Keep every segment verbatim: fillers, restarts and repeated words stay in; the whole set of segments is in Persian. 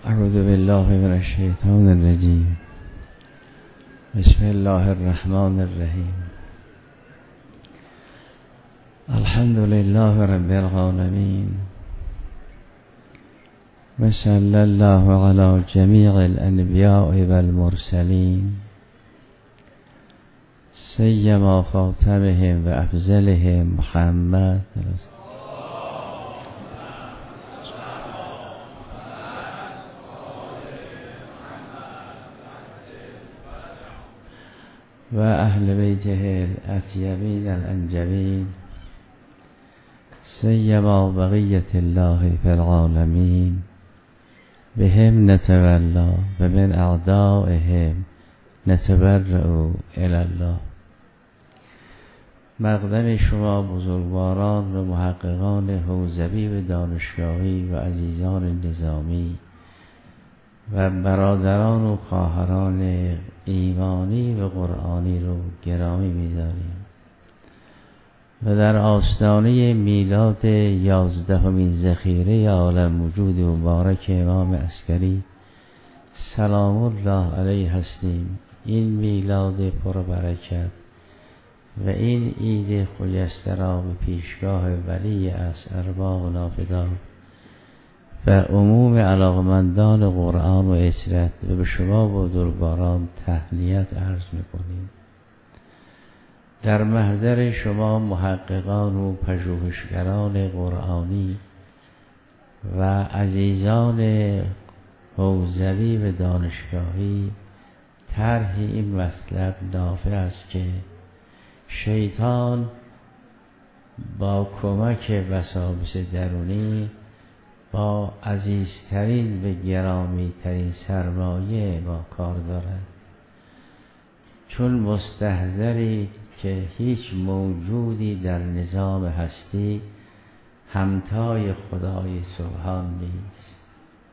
اعوذ بالله من الشیطان الرجیم. بسم الله الرحمن الرحیم. الحمد لله رب العالمین و صلی الله علی جمیع الانبیاء والمرسلین سیما خاتمهم و افضلهم محمد و اهل بیته الاطیبین الانجبین سیما بقیت الله فی العالمین بهم نتولا و من اعدائهم نتبرأ الی الله. مقدم شما بزرگواران و محققان حوزوی و دانشگاهی و عزیزان نظامی و برادران و خواهران ایمانی و قرآنی رو گرامی می‌داریم و در آستانه میلاد یازدهمین ذخیره عالم وجود مبارک امام عسکری سلام الله علیه هستیم. این میلاد پربرکت و این عید خجسته را به پیشگاه ولی از ارواح و نافدار و عموم علاقمندان قرآن و عشرت و به شما بزرگواران تهنیت عرض می‌کنیم. در محضر شما محققان و پژوهشگران قرآنی و عزیزان حوزوی و دانشگاهی طرح این مطلب نافع است که شیطان با کمک وساوس درونی با عزیزترین و گرامیترین سرمایه با کار دارد، چون مستحضری که هیچ موجودی در نظام هستی همتای خدای سبحان نیست.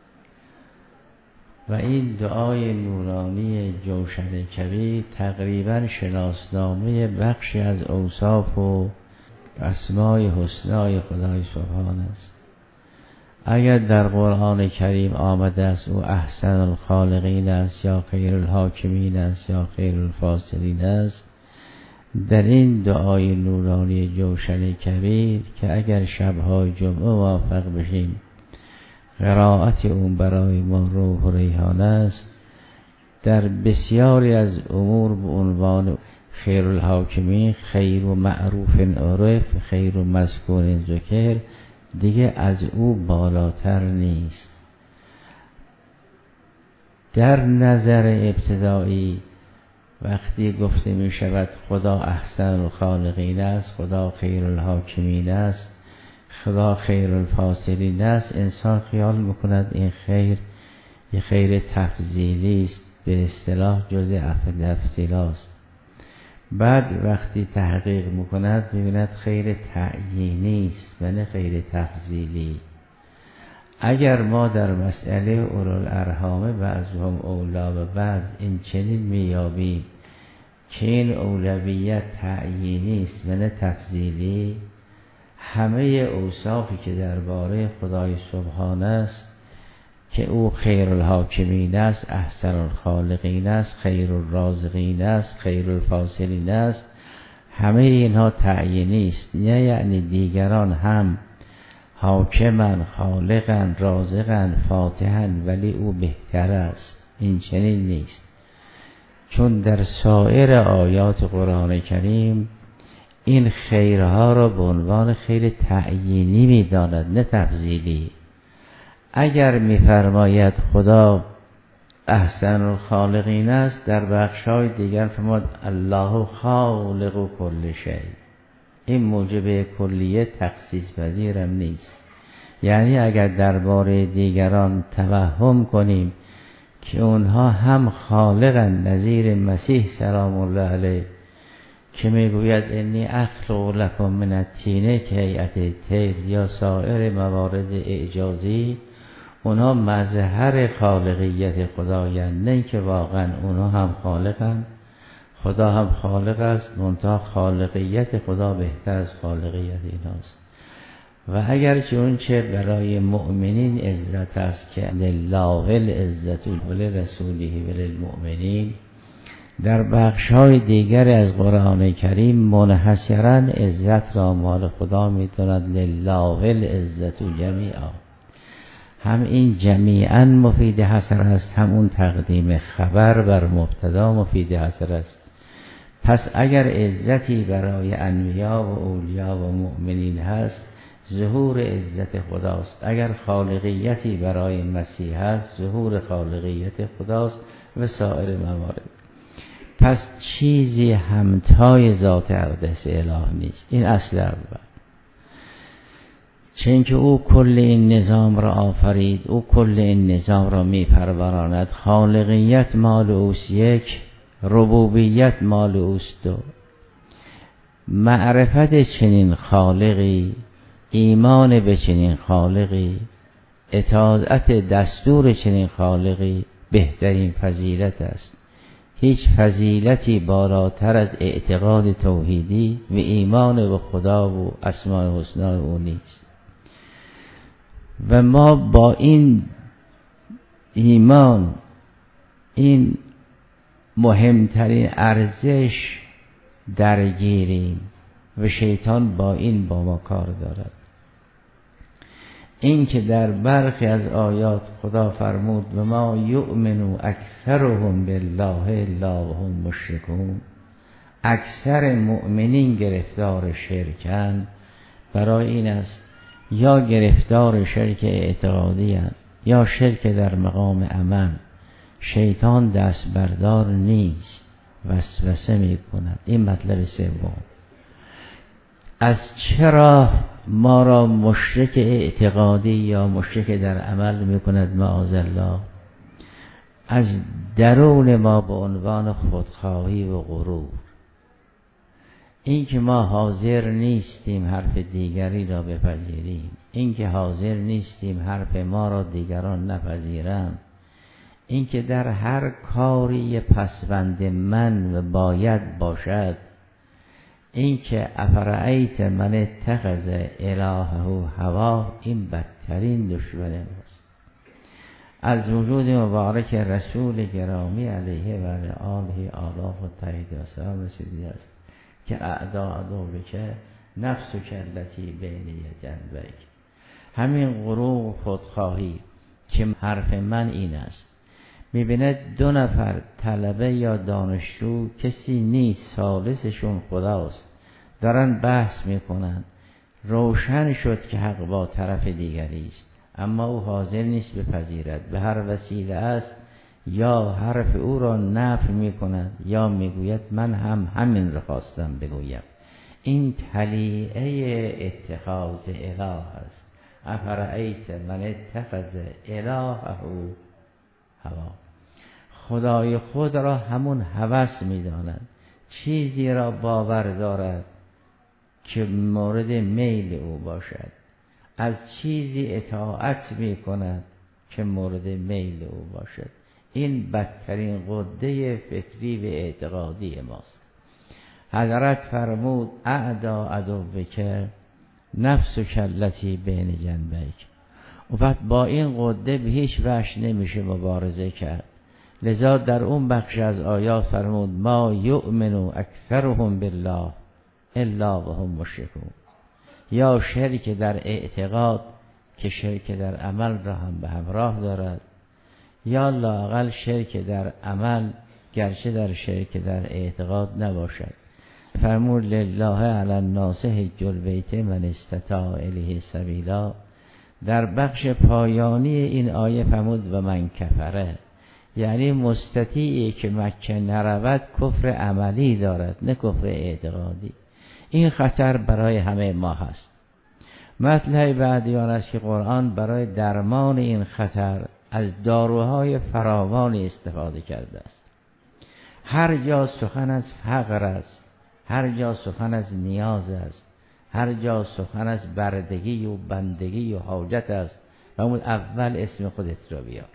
و این دعای نورانی جوشن کبیر تقریبا شناسنامه بخشی از اوصاف و اسمای حسنای خدای سبحان است. اگر در قرآن کریم آمده است او احسن الخالقین است یا خیر الحاکمین است یا خیر الفاصلین است، در این دعای نورانی جوشن کبیر که اگر شبهای جمعه موفق بشیم قرائت اون برای ما روح و ریحان است، در بسیاری از امور به عنوان خیر الحاکمین، خیر و معروف عرف، خیر و مذکور ذکر دیگه از او بالاتر نیست. در نظر ابتدایی وقتی گفته می شود خدا احسن الخالقین است، خدا خیر الحاکمین است، خدا خیر الفاصلین است، انسان خیال میکند این خیر یه خیر تفضیلی است، به اصطلاح جزء تفضیل است. بعد وقتی تحقیق میکند میبیند خیر تعیینی است و نه خیر تفضیلی. اگر ما در مسئله اولوالارحام بعضهم اولی و بعض این چنین میابیم که این اولویت تعیینی است و نه تفضیلی، همه اوصافی که درباره خدای سبحان است که او خیر الحاکمین است، احسن الخالقین است، خیر الرازقین است، خیر الفاصلین است، همه اینها تعیینی است. نه یعنی دیگران هم حاکمن، خالقن، رازقن، فاتحن ولی او بهتر است. این چنین نیست، چون در سایر آیات قرآن کریم این خیرها را به عنوان خیر تعیینی می داند نه تفضیلی. اگر می فرماید خدا احسن الخالقین است، در بخشای دیگر فرمود الله خالق کل شیء، این موجب کلیه تخصیص پذیرم نیست. یعنی اگر درباره دیگران توهم کنیم که اونها هم خالقن، نظیر مسیح سلام الله علیه که میگوید انی اخلق لکم من الطین که هیئت طیر، یا سایر موارد اعجازی، اونها مظهر خالقیت خدایند، نه که واقعا اونها هم خالقن. خدا هم خالق است، منتها خالقیت خدا بهتر از خالقیت ایناست. و اگر چون چه برای مؤمنین عزت است که لله العزت ولرسوله وللمؤمنین، در بخش‌های دیگر از قرآن کریم منحصراً عزت را مال خدا می‌داند. لله العزت جمیعا، هم این جمیعاً مفید حصر است، همون تقدیم خبر بر مبتدا مفید حصر است. پس اگر عزتی برای انبیا و اولیا و مؤمنین هست، ظهور عزت خداست. اگر خالقیتی برای مسیح هست، ظهور خالقیت خداست و سایر موارد. پس چیزی همتای ذات اقدس اله نیست. این اصل اول. چون که او کل این نظام را آفرید، او کل این نظام را می پروراند. خالقیت مال اوست یک، ربوبیت مال اوست دو. معرفت چنین خالقی، ایمان به چنین خالقی، اطاعت دستور چنین خالقی بهترین فضیلت است. هیچ فضیلتی بالاتر از اعتقاد توحیدی و ایمان به خدا و اسماء الحسنی او نیست. و ما با این ایمان، این مهمترین ارزش درگیریم و شیطان با این با ما کار دارد. این که در برخی از آیات خدا فرمود و ما یؤمنو اکثرهم بالله الا وهم مشرکون، اکثر مؤمنین گرفتار شرکن، برای این است یا گرفتار شرک اعتقادی هستند یا شرک در مقام عمل. شیطان دست بردار نیست، وسوسه می کند. این مطلب سوم. از چرا ما را مشرک اعتقادی یا مشرک در عمل می کند؟ معاذالله. از درون ما به عنوان خودخواهی و غرور، این که ما حاضر نیستیم حرف دیگری را بپذیریم، این که حاضر نیستیم حرف ما را دیگران نپذیرند، این که در هر کاری پسوند من و باید باشد، این که افرأیت من اتخذ الهه هواه، این بدترین دشمن ماست. از وجود مبارک رسول گرامی علیه و آله آلاف و تحید و سلام رسیدی است که اعدا عدو که نفس و کلتی بینی جنبک. همین غرور خودخواهی که حرف من این است. میبیند دو نفر طلبه یا دانشجو، کسی نیست، ثالثشون خداست، دارن بحث میکنن. روشن شد که حق با طرف دیگری است، اما او حاضر نیست بپذیرد. به هر وسیله است یا حرف او را نفی میکند یا میگوید من هم همین را خواستم بگویم. این طلیعه اتخاذ اله است. افرأیت من اتخذ الهه هوا. خدای خود را همون هوس میداند، چیزی را باور دارد که مورد میل او باشد، از چیزی اطاعت میکند که مورد میل او باشد. این بدترین غده فکری و اعتقادی ماست. حضرت فرمود اعدا عدوک نفس و کلتی بین جنبک. و بعد با این غده به هیچ وجه نمیشه مبارزه کرد. لذا در اون بخش از آیات فرمود ما یؤمنو اکثرهم بالله الا وهم مشرکون. یا شرک در اعتقاد که شرک در عمل را هم به همراه دارد، یا لااقل شرک در عمل گرچه در شرک در اعتقاد نباشد. فرمود لله علی الناس حج البیت من استطاع الیه سبیلا. در بخش پایانی این آیه فرمود و من کفره، یعنی مستطیعی که مکه نرود کفر عملی دارد نه کفر اعتقادی. این خطر برای همه ما هست. مطلب بعدی آن است که قرآن برای درمان این خطر از داروهای فراوانی استفاده کرده است. هر جا سخن از فقر است، هر جا سخن از نیاز است، هر جا سخن از بردگی و بندگی و حاجت است، و اون اول اسم خودت را بیار.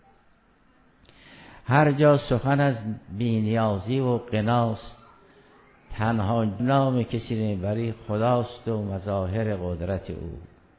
هر جا سخن از بی‌نیازی و غناست، تنها نام کسی نمیبری خداست و مظاهر قدرت او.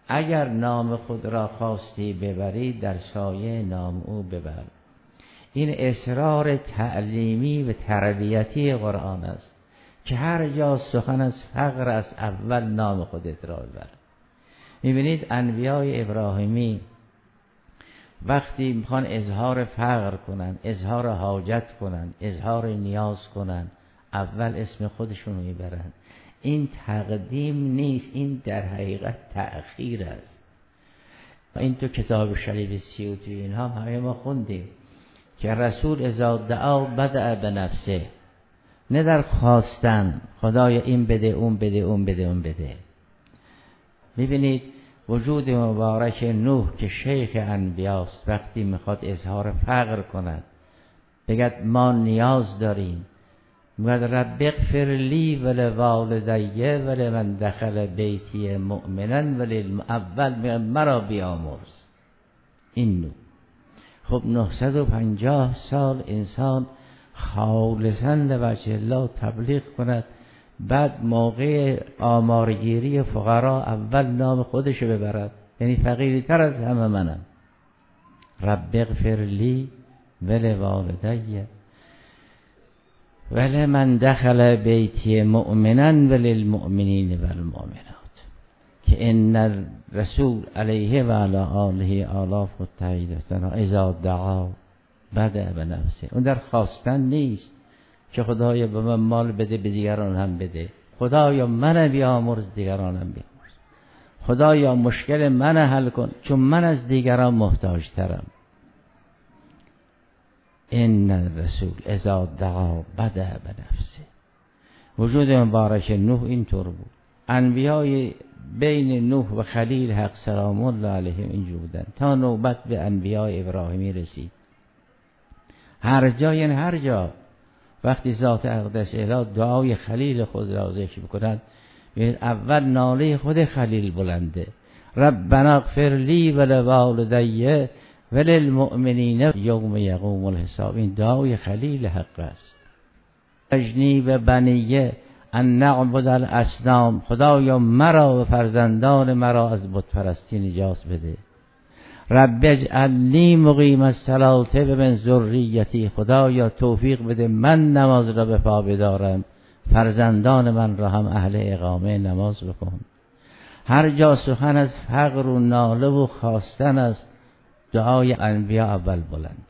اگر نام خود را خواستی ببری در سایه نام او ببر. این اصرار تعلیمی و تربیتی قرآن است که هر جا سخن از فقر است اول نام خودت را ببر. میبینید انبیای ابراهیمی وقتی میخوان اظهار فقر کنن، اظهار حاجت کنن، اظهار نیاز کنن، اول اسم خودشون رو میبرن. این تقدیم نیست، این در حقیقت تأخیر است. این تو کتاب شریف سیوطی اینها همه ما خوندیم که رسول اذا دعا بدأ بنفسه، نه در خواستن خدای این بده اون بده اون بده اون بده. میبینید وجود مبارک نوح که شیخ انبیاست وقتی میخواد اظهار فقر کند بگد ما نیاز داریم، میگد رب اغفر لی ولوالدی ولمن دخل بیتی مؤمنا وللمؤول، میگد مرا بیامرز. این نوح. خب نهصد و پنجاه سال انسان خالصاً لوجه الله تبلیغ کند، بعد موقع آمارگیری فقرا اول نام خودشو ببرد، یعنی فقیری تر از همه منم. رب اغفر لی ولوالدی ولمن دخل بیتی مؤمنا وللمؤمنین والمؤمنات، که ان الرسول علیه و علی آله آلاف متحدتنا اذا دعا بدأ بنفسه. اون در خواستن نیست که خدایا به من مال بده به دیگران هم بده، خدایا من بیامرز دیگران هم بیامرز، خدایا مشکل من حل کن چون من از دیگران محتاج ترم. ان الرسول اذا دعا بدأ بنفسه. وجود مبارک نوح اینطور بود. انبیای بین نوح و خلیل حق سلام الله علیهم اینجور بودن تا نوبت به انبیای ابراهیمی رسید. هر جا یعنی هر جا وقتی ذات اقدس اله دعای خلیل خود را ذکر می‌کند، اول ناله خود خلیل بلنده، ربنا اغفر لی ولوالدی وللمؤمنین یوم یقوم الحساب. این دعای خلیل حق است. اجنی و بنیه ان نعبد الاصنام، خدایا مرا و فرزندان مرا از بت پرستی نجات بده. رب اجعلنی مقیم الصلاة و من ذریتی، خدایا توفیق بده من نماز را به پا بدارم، فرزندان من را هم اهل اقامه نماز بکن. هر جا سخن از فقر و ناله و خواستن است دعای انبیا اول بلند.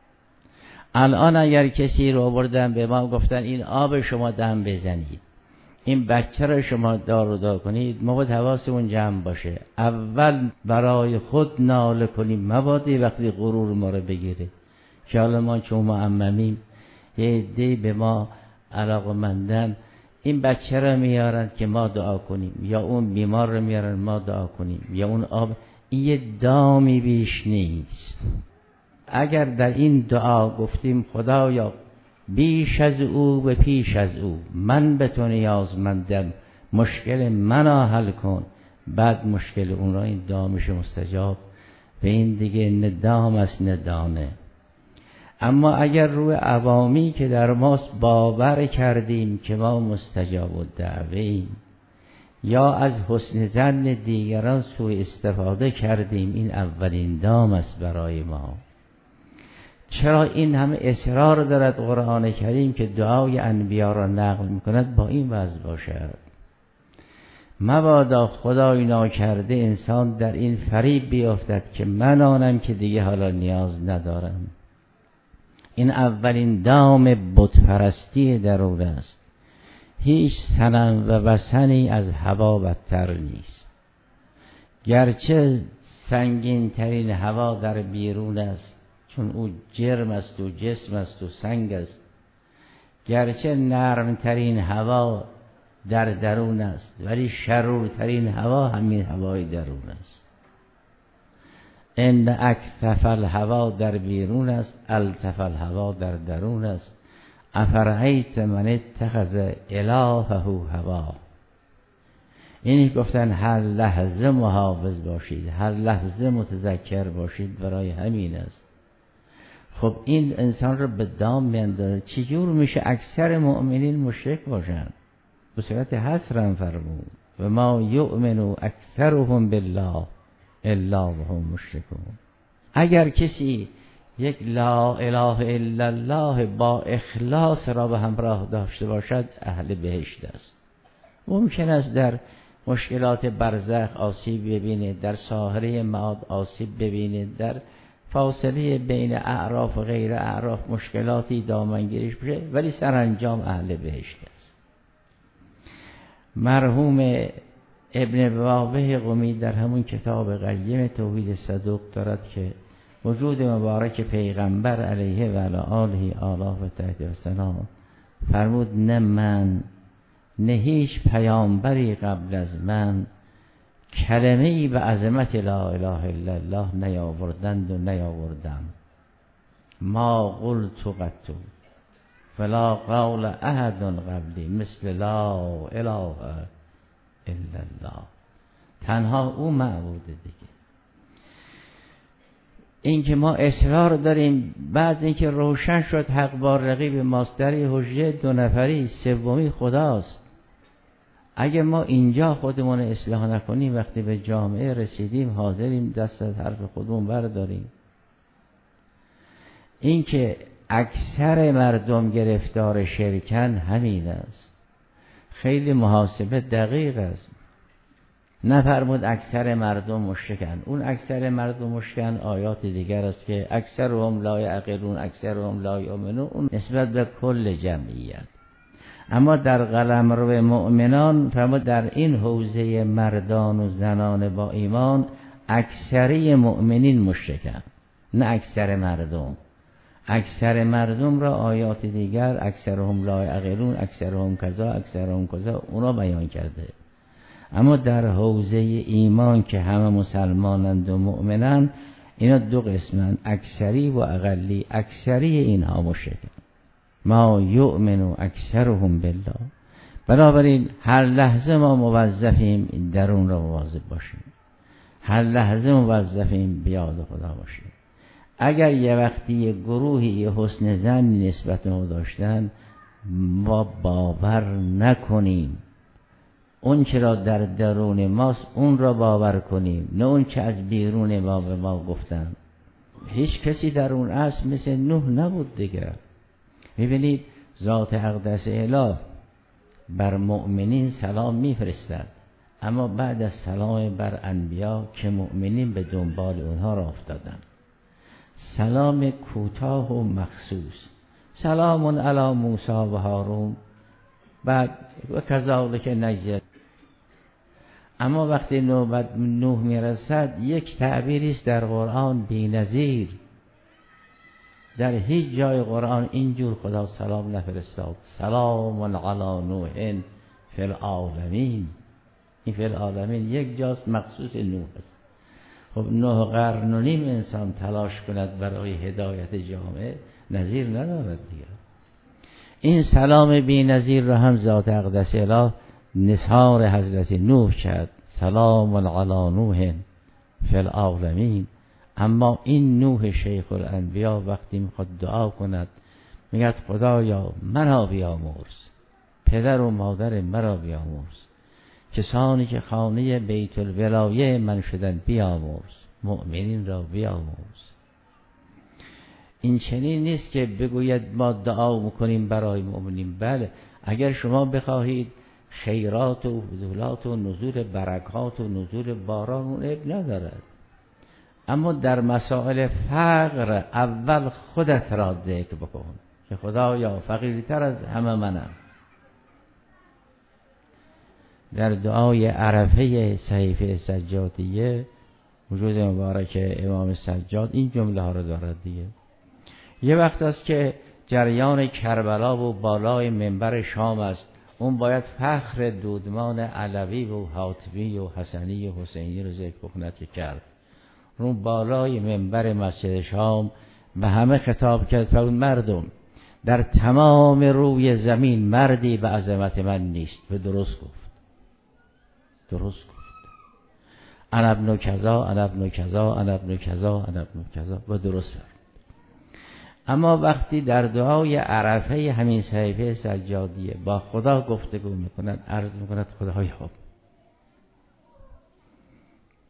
الان اگر کسی رو آوردن به ما گفتن این آب شما دم بزنید، این بچه را شما دار و دار کنید، ما باید حواسمون جمع باشه، اول برای خود ناله کنیم، مبادا وقتی غرور ما رو بگیره که حالا ما چون معممیم یه عده‌ای به ما علاقمندن این بچه را میارن که ما دعا کنیم، یا اون بیمار را میارن ما دعا کنیم، یا اون آب. این یه دامی بیش نیست. اگر در این دعا گفتیم خدایا بیش از او و پیش از او من به تو نیازمندم، مشکل منو حل کن، بعد مشکل اون را، این دامش مستجاب. به این دیگه نه دام است نه دانه. اما اگر روی عوامی که در ماست باور کردیم که ما مستجاب الدعوه‌ایم، یا از حسن ظن دیگران سوء استفاده کردیم، این اولین دام است برای ما. چرا این همه اصرار دارد قرآن کریم که دعای انبیا را نقل میکند با این وضع باشد؟ مبادا خدای ناکرده انسان در این فریب بیافتد که من آنم که دیگه حالا نیاز ندارم. این اولین دام بت پرستی درون است. هیچ صنم و وثنی از هوا بدتر نیست. گرچه سنگین ترین هوا در بیرون است، چون او جرم است و جسم است و سنگ است، گرچه نرم ترین هوا در درون است، ولی شرورترین هوا همین هوای درون است. ان اکتف الهوا در بیرون است، التف الهوا در درون است. افرأیت من اتخذ الهه هوا. اینی گفتن هر لحظه محافظ باشید، هر لحظه متذکر باشید، برای همین است. خب این انسان رو به دام میاندازه. چجور میشه اکثر مؤمنین مشرک باشن؟ به صورت حصر هم فرمود و ما یؤمن اکثرهم بالله الا وهم مشرکون. اگر کسی یک لا اله الا الله با اخلاص را به همراه داشته باشد اهل بهشت است. ممکن است در مشکلات برزخ آسیب ببینید، در ساحره معاد آسیب ببینید، در فاصله بین اعراف و غیر اعراف مشکلاتی دامنگیریش بشه، ولی سرانجام اهل بهشت است. مرحوم ابن واضح قمی در همون کتاب قیم توحید صدوق دارد که وجود مبارک پیغمبر علیه و علی آله آلاف و تحت و سلام فرمود نه من نه هیچ پیامبری قبل از من کلمه‌ای به عظمت لا اله الا الله نیاوردند و نیاوردم. ما قلت قط فلا قول احد قبلی مثل لا اله الا الله. تنها او معبوده دیگه. این که ما اصرار داریم بعد اینکه روشن شد حق با رقیب ماست، در حجه دو نفری سومی خداست. اگه ما اینجا خودمون اصلاح نکنیم وقتی به جامعه رسیدیم حاضریم دست از حرف خودمون برداریم. این که اکثر مردم گرفتار شرکن همین است. خیلی محاسبه دقیق است. نفرمود اکثر مردم مشرکن. اون اکثر مردم مشرکن آیات دیگر است که اکثرهم لا یعقلون اکثرهم لا یؤمنون، اون نسبت به کل جمعیت. اما در قلمرو مؤمنان فرمود در این حوزه مردان و زنان با ایمان اکثری مؤمنین مشرکن، نه اکثر مردم. اکثر مردم را آیات دیگر اکثرهم لا یعقلون اکثرهم کذا اکثرهم کذا اونا بیان کرده. اما در حوزه ایمان که همه مسلمانند و مؤمنند اینا دو قسمن، اکثری و اقلی. اکثری اینها مشرکن. ما یؤمن اکثرهم بالله. بنابراین هر لحظه ما موظفیم درون را مواظب باشیم، هر لحظه موظفیم بیاد خدا باشیم. اگر یه وقتی یه گروهی یه حسن ظنی نسبت به ما داشتن، ما باور نکنیم اون چه را در درون ماست اون را باور کنیم، نه اون چه از بیرون ما به ما گفتن. هیچ کسی در اون اصل مثل نوح نبود دیگر. ببینید ذات اقدس اله بر مؤمنین سلام میفرستد، اما بعد از سلام بر انبیا که مؤمنین به دنبال اونها را افتادن، سلام کوتاه و مخصوص، سلام علی موسی و هارون، بعد و کذالک نجزی. اما وقتی نوبت نوح میرسد یک تعبیری است در قرآن بی‌نظیر. در هیچ جای قرآن اینجور خدا سلام نفرستاد. سلام علی نوح فی العالمین. این فی العالمین یک جاست مخصوص نوح است. خب نه قرن و نیم انسان تلاش کند برای هدایت جامعه، نظیر ندارد دیگر. این سلام بی نظیر را هم ذات اقدس اله نثار حضرت نوح کرد. سلام علی نوح فی العالمین. اما این نوح شیخ الانبیا وقتی میخواد دعا کند میگه خدایا مرا بیامرز، پدر و مادر مرا بیامرز، کسانی که خانه بیت الولایه من شدن بیامرز، مؤمنین را بیامرز. این چنین نیست که بگوید ما دعا میکنیم برای مؤمنین. بله، اگر شما بخواهید خیرات و فضولات و نزول برکات و نزول باران اون عیب ندارد، اما در مسائل فقر اول خودت را ذکر بکن که خدایا فقیرتر از همه منم. در دعای عرفه صحیفه سجادیه وجود مبارک امام سجاد این جمله ها رو دارد دیگه. یه وقت است که جریان کربلا و بالای منبر شام است، اون باید فخر دودمان علوی و حاتمی و حسنی و حسینی رو ذکر بکند که کرد. اون بالای منبر مسجد شام به همه خطاب کرد فرمود مردم در تمام روی زمین مردی به عظمت من نیست. و درست گفت، درست گفت. انا ابن کذا انا ابن کذا انا ابن کذا انا ابن کذا و درست فرمود. اما وقتی در دعای عرفه همین صحیفه سجادیه با خدا گفتگو میکند، عرض میکند خدایا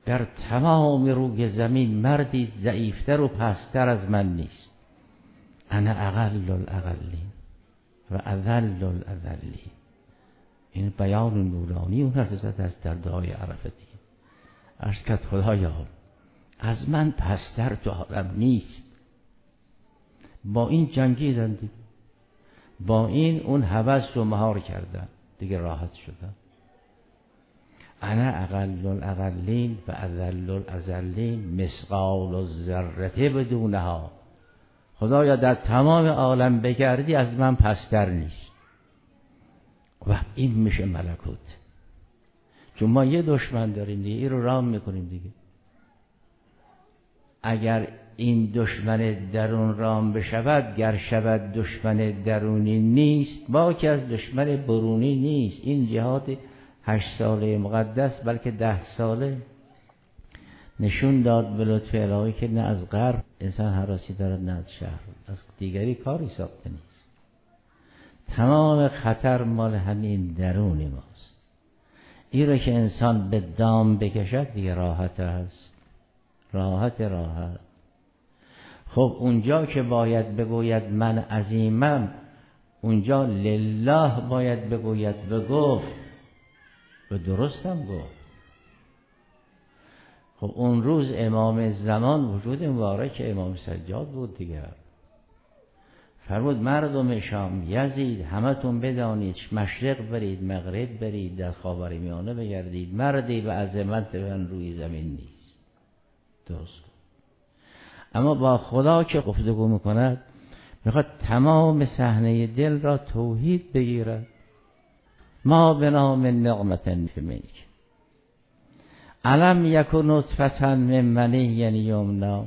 در تمام روی زمین مردی ضعیفتر و پستر از من نیست. انا اقل الاقلین و اذل الاذلین. این بیان نورانی اون حضرت از در دعای عرفه دیگه. عرض کرد خدایا از من پستر تو عالم نیست. با این جنگیدن دیگه، با این اون هوس رو مهار کردن دیگه، راحت شدن. انا اقل الاقلین و اذل الاذلین مثقال الذره بدونها. خدایا در تمام عالم بگردی از من پستر نیست. و این میشه ملکوت. چون ما یه دشمن داریم دیگه، این رو رام میکنیم دیگه. اگر این دشمن درون رام بشود، گر شود دشمن درونی نیست، ما که از دشمن برونی نیست. این جهاد هشت ساله مقدس بلکه ده ساله نشون داد به لطف الهی که نه از غرب انسان هراسی دارد نه از شهر، از دیگری کاری ساخته نیست. تمام خطر مال همین درون ماست. این رو که انسان به دام بکشد دیگه راحت است، راحت راحت. خب اونجا که باید بگوید من عظیمم، اونجا لله باید بگوید و گفت و درستم گفت. خب اون روز امام زمان وجود مبارک امام سجاد بود دیگه. فرمود مردم شام یزید همتون بدانید مشرق برید مغرب برید در خاورمیانه بگردید، مردی به عظمت من روی زمین نیست. درست. اما با خدا که گفتگو میکند میخواد تمام صحنه دل را توحید بگیرد. ما به نام نعمت منک علم یکن نطفة من منی یمنا.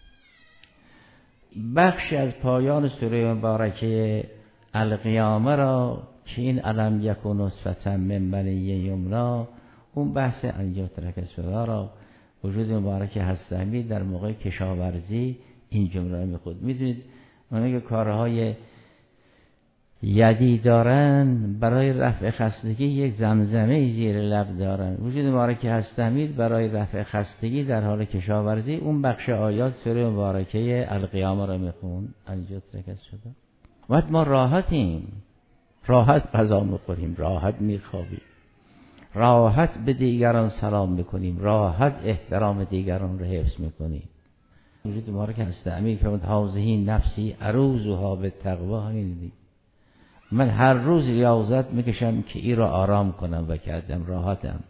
بخش از پایان سوره مبارکه القیامه را که این علم یکن نطفة من منی یمنا، اون بحث انجاترک سوره را وجود مبارک هستمی در موقع کشاورزی این جمله میخود. میدونید اونایی که کارهای یدی دارن برای رفع خستگی یک زمزمه زیر لب دارن. وجود مبارک هستمی برای رفع خستگی در حال کشاورزی اون بخش آیات سوره مبارکه القیامه را میخون. انجات رکز شده. وقت ما راحتیم، راحت غذا میخوریم، راحت میخوابیم، راحت به دیگران سلام میکنیم، راحت احترام دیگران رو حفظ میکنیم. وجود مبارک هستمی که هذه نفسی اروزها بالتقوا، همین دیگه. من هر روز ریاضت میکشم که این را آرام کنم و کردم، راحتم.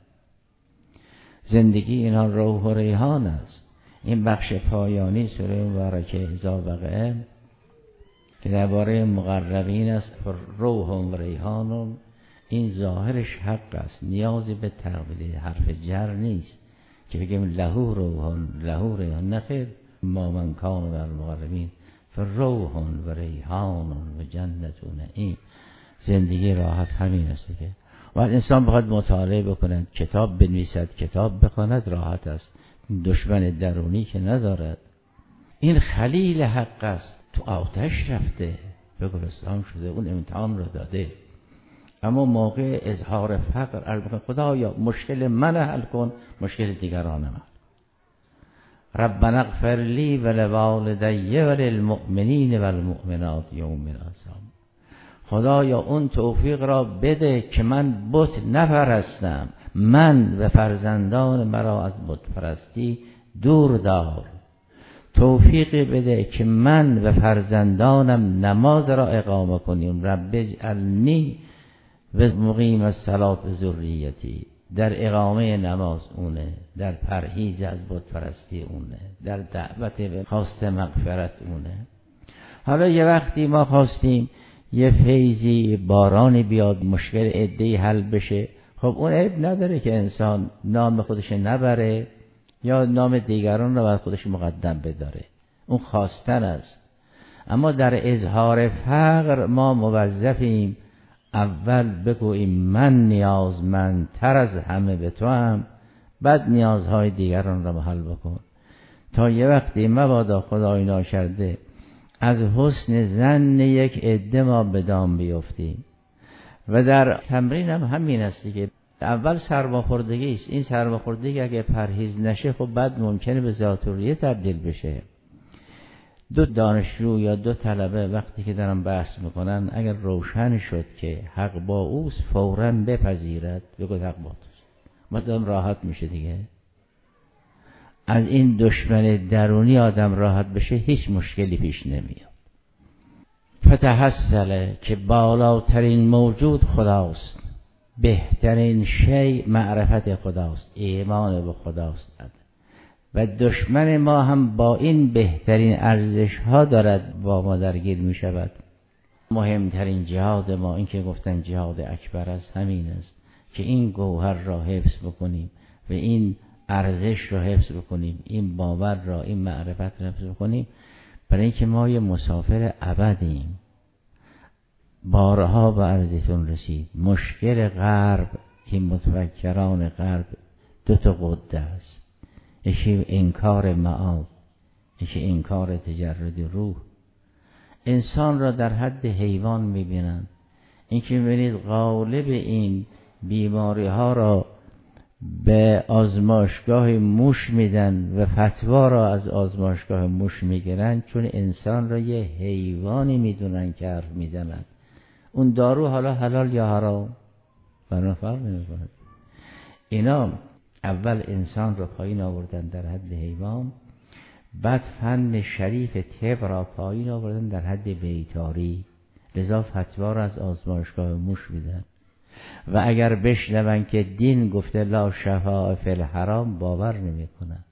زندگی اینها روح و ریحان است. این بخش پایانی سوره مبارکه اذا وقع که درباره مقربین است، روح و ریحان، این ظاهرش حق است، نیازی به تقویل حرف جر نیست که بگیم لهو روحان لهو ریحان. نخیر، ما من کان و المقربین فروح و ریحان و جنت و نعیم. زندگی راحت همین است که وقت انسان بخواد مطالعه بکند، کتاب بنویسد، کتاب بخواند، راحت است. دشمن درونی که ندارد. این خلیل حق است، تو آتش رفته به گلستان شده، اون امتحان رو داده. اما موقع اظهار فقر البته خدایا مشکل من حل کن، مشکل دیگران من. ربنا اغفر لی و لوالدی و للمؤمنین و المؤمنات یوم الحساب. خدایا اون توفیق را بده که من بت نپرستم، من و فرزندان مرا از بت پرستی دور دار. توفیق بده که من و فرزندانم نماز را اقامه کنیم. رب اجعلنی و مقیم الصلاة ذریتی. در اقامه نماز اونه، در پرهیز از بت پرستی اونه، در دعوت به خواست مغفرت اونه. حالا یه وقتی ما خواستیم یه فیضی بارانی بیاد، مشکل عده‌ای حل بشه، خب اون عیب نداره که انسان نام خودش نبره یا نام دیگران رو بر خودش مقدم بداره، اون خواستن است. اما در اظهار فقر ما موظفیم اول بگوییم من نیازمندتر از همه به تو هم، بعد نیازهای دیگران را حل بکن. تا یه وقتی مبادا خدای ناکرده از حسن ظن یک عده ما به دام بیفتیم. و در تمرین هم همین است که اول سرماخوردگی است. این سرماخوردگی اگه پرهیز نشه خب بعد ممکنه به ذات‌الریه تبدیل بشه. دو دانشجو یا دو طلبه وقتی که دارن بحث میکنن اگر روشن شد که حق با اوست فوراً بپذیرد، بگو حق با توست، مدام راحت میشه دیگه. از این دشمن درونی آدم راحت بشه هیچ مشکلی پیش نمیاد. فتحصله که بالاترین موجود خداست، بهترین شی معرفت خداست، ایمان به خداست و دشمن ما هم با این بهترین ارزش ها دارد با ما درگیر می شود. مهمترین جهاد ما، این که گفتن جهاد اکبر است، همین است که این گوهر را حفظ بکنیم و این ارزش را حفظ بکنیم، این باور را، این معرفت را حفظ بکنیم، برای اینکه ما یه مسافر ابدیم. بارها به عرضتون رسید مشکل غرب، این متفکران غرب دو تا قده است، یکی انکار معاد، یکی انکار تجرد روح. انسان را در حد حیوان میبینن. این که میبینید غالب این بیماری ها را به آزمایشگاه موش میدن و فتوا را از آزمایشگاه موش میگیرن، چون انسان را یه حیوانی میدونن که حرف میزنن. اون دارو حالا حلال یا حرام برای فرق نمیکنه. اینا اول انسان را پایین آوردن در حد حیوان، بعد فن شریف طب را پایین آوردن در حد بیتاری، لذا فتوا را از آزمایشگاه موش میدن. و اگر بشنون که دین گفته لا شفاء فی الحرام باور نمیکنن.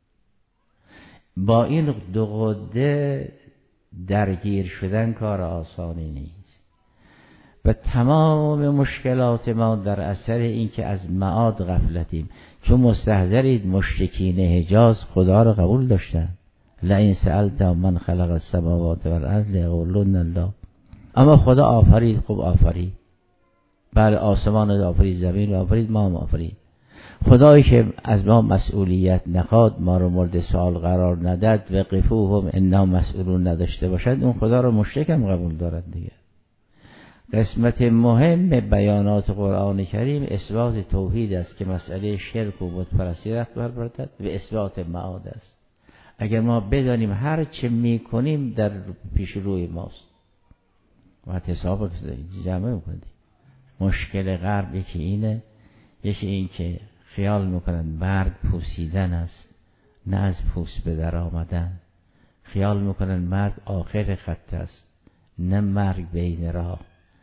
با این دو قده درگیر شدن کار آسانی نیست و تمام مشکلات ما در اثر این که از معاد غفلتیم. چون مستحضرید مشرکین حجاز خدا را قبول داشتن، لئن سألت من خلق السماوات والارض لیقولن الله. اما خدا آفرید، خوب آفرید، بله آسمان آفرید، زمین آفرید، ما هم آفرید. خدایی که از ما مسئولیت نخواد، ما رو مورد سوال قرار نداد، وقفوهم انهم مسئولون نداشته باشد، اون خدا رو مشرک هم قبول دارد دیگه. قسمت مهم بیانات قرآن کریم اثبات توحید است که مسئله شرک و بت پرستی رفت بربردد و اثبات معاد است. اگر ما بدانیم هر چه می کنیم در پیش روی ماست و حساب جمع میکنیم. مشکل غرب یکی اینه، یکی این که خیال میکنن مرگ پوسیدن است نه از پوست به در آمدن. خیال میکنن مرگ آخر خط است نه مرگ بین راه.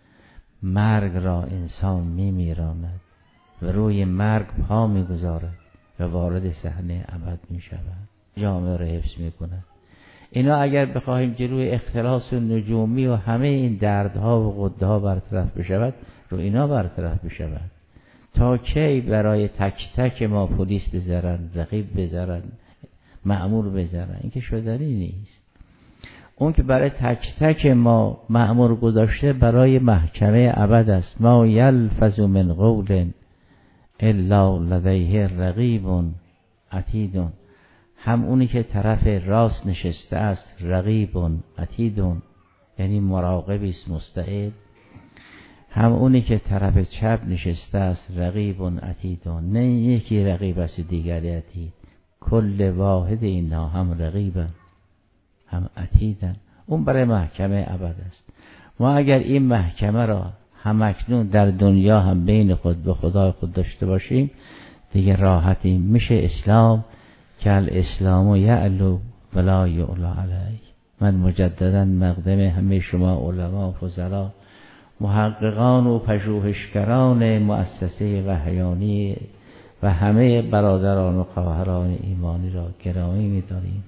مرگ را انسان میمیراند و روی مرگ پا میگذارد و وارد صحنه ابد میشود، جامعه را حفظ میکند. اینا اگر بخواهیم جلوی اختلاس و نجومی و همه این دردها و غدها برطرف بشود، رو اینا برطرف بشود. تا کی برای تک تک ما پلیس بذارن، رقیب بذارن، مأمور بذارن؟ این که شدنی نیست. اون که برای تک تک ما مأمور گذاشته برای محکمه ابد است. ما یلفظ من قول الا لدیه رقیب عتید. هم اونی که طرف راست نشسته است رقیب عتید، یعنی مراقبی است مستعد. هم اونی که طرف چپ نشسته است رقیب عتید، نه یکی رقیب است دیگری عتید. کل واحد اینها هم رقیبن هم عتیدن. اون برای محکمه ابد است. ما اگر این محکمه را هم اکنون در دنیا هم بین خود به خدای خود داشته باشیم دیگه راحتیم. میشه اسلام که الاسلام یعلو ولا یعلا علیه. من مجددا مقدم همه شما علما و فضلا، محققان و پژوهشگران مؤسسه وحیانی و همه برادران و خواهران ایمانی را گرامی می‌داریم.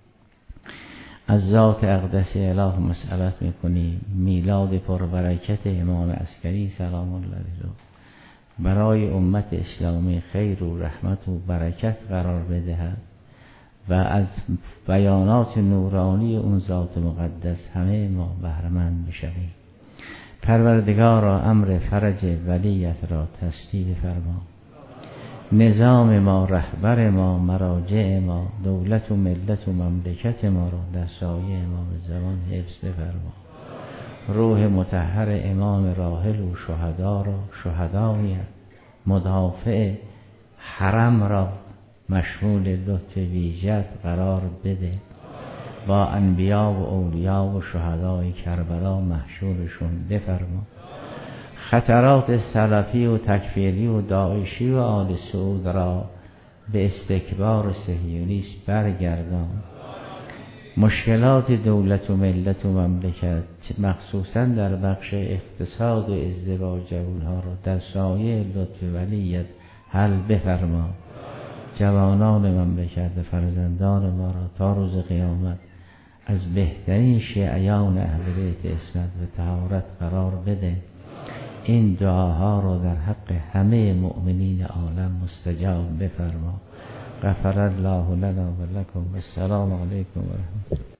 از ذات اقدس اله مسئلت میکنیم میلاد پربرکت امام عسکری سلام الله علیه برای امت اسلامی خیر و رحمت و برکت قرار بدهد و از بیانات نورانی اون ذات مقدس همه ما بهره‌مند بشویم. پروردگارا امر فرج ولیت را تسدید فرما. نظام ما، رهبر ما، مراجع ما، دولت و ملت و مملکت ما را در سایه امام زمان حفظ بفرما. روح مطهر امام راحل و شهدا را شهدایت مدافع حرم را مشمول لطف ویژت قرار بده. با انبیا و اولیا و شهدای کربلا محشورشون بفرما. خطرات سلفی و تکفیری و داعشی و آل سعود را به استکبار صهیونیست برگردان. مشکلات دولت و ملت و مملکت مخصوصا در بخش اقتصاد و ازدواج جوانها را در سایه لطف ولیت حل بفرما. جوانان مملکت و فرزندان ما را تا روز قیامت از بهترین شیعیان اهل بیت عصمت و طهارت قرار بده. این دعاها را در حق همه مؤمنین عالم مستجاب بفرما. غفر الله لنا و لکم. السلام علیکم و رحمت الله.